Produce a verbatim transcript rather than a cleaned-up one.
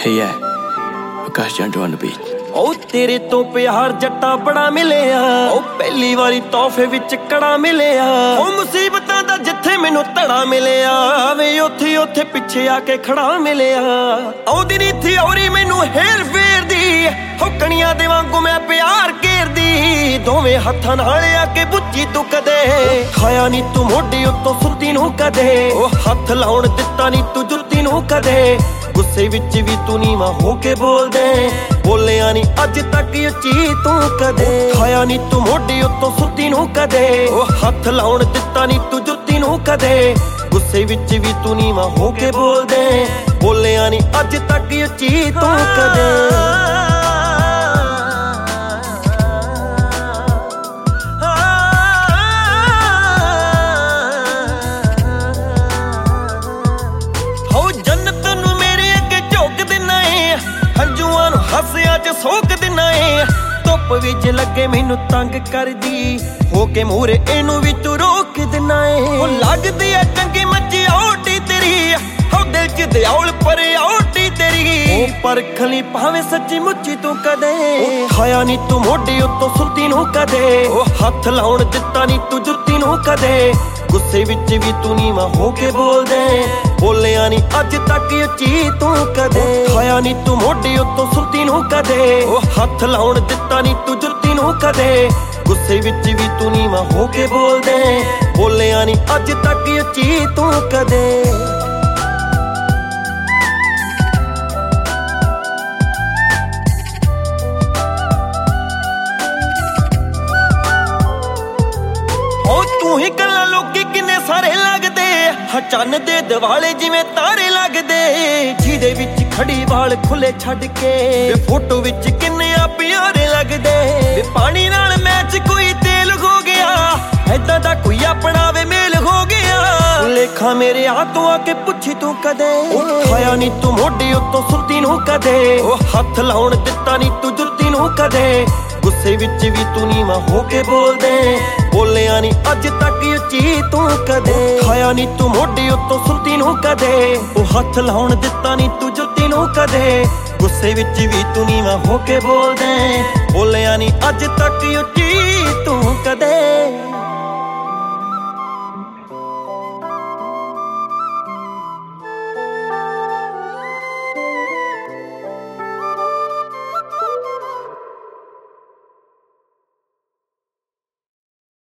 Hey yeah, Akash Jantu on the beat. ओ तेरे तो प्यार जट्टा बड़ा मिलिया, ओ पहली वारी तोहफे विच कड़ा मिलिया। ओ मुसीबतां दा जिथे मैनू धड़ा मिलिया, वे उथे उथे पिछे आके खड़ा मिलिया। औदी नी थी औरी मैनू हेर फेर दी, हो कणियां दे वांगू मैं प्यार घेरदी। दोवें हत्थां नाल आके बुੱਝੀ तू कदे, खाया नी तू मोढे उत्तों सुत्ती नू कदे। ओ हत्थ लाउण दित्ता नी तू जुत्ती नू कदे, गुस्से विच भी तू नीवां होके बोल दे। बोलिया नी अज तक उच्ची तू कदे, खाया नी तू मोढे उत्तों सुत्ती नू कदे। ओ हत्थ लाउण दित्ता नी तू जुत्ती नू कदे, गुस्से विच भी तू नीवां होके बोल दे। बोलिया नी अज तक उच्ची तू कदे। हसिया च सोक दिना ए, धुप विच लगे मैनू तंग करदी, होके मूहरे इनू भी तू रोक दिना ए। लगदी है चंगी मची औटी तेरी, हो दिल च दयाल पर औटी तेरी। पर खली भावें सच्ची मुच्ची तू कदे, खाया नी तू मोढे उत्तों सुत्ती नू कदे। हत्थ लाउण दित्ता नी तू जुत्ती नू कदे, गुस्से विच भी तू नीवां होके बोल दे। बोलिया नी अज तक उच्ची तू कदे, खाया नी तू मोढे उत्तों सुत्ती नू कदे। हत्थ लाउण दित्ता नी तू जुत्ती नू कदे, गुस्से विच भी तू नीवां होके बोल दे। बोलिया नी अज तक उच्ची तू कदे। तू ही गल्लां लोकी किन्ने सारे लगदे, चन्न दे दिवाले जिवें तारे लगदे। जिहदे विच खड़ी वाल खुले छड्ड के, फोटो विच किन्ने आ प्यारे लगदे। पानी नाल मैच कोई तेल हो गया, ऐदां दा कोई अपना वे मेल हो गया। लेखा मेरे हाथों आके पुछी तू कदे, खाया नी तू मोढे उत्तों सुत्ती नू कदे। हत्थ लाउण दित्ता नी तू जुत्ती नू कदे, गुस्से विच भी तू नीवां होके बोल दे। बोलिया नी अज तक उच्ची तू कदे, खाया नी तू मोढे उत्तों सुत्ती नू कदे। ओ हत्थ लाउण दित्ता नी तू जुत्ती नू कदे, गुस्से विच भी तू नीवां होके बोल दे। बोलिया नी अज तक उच्ची तू कदे।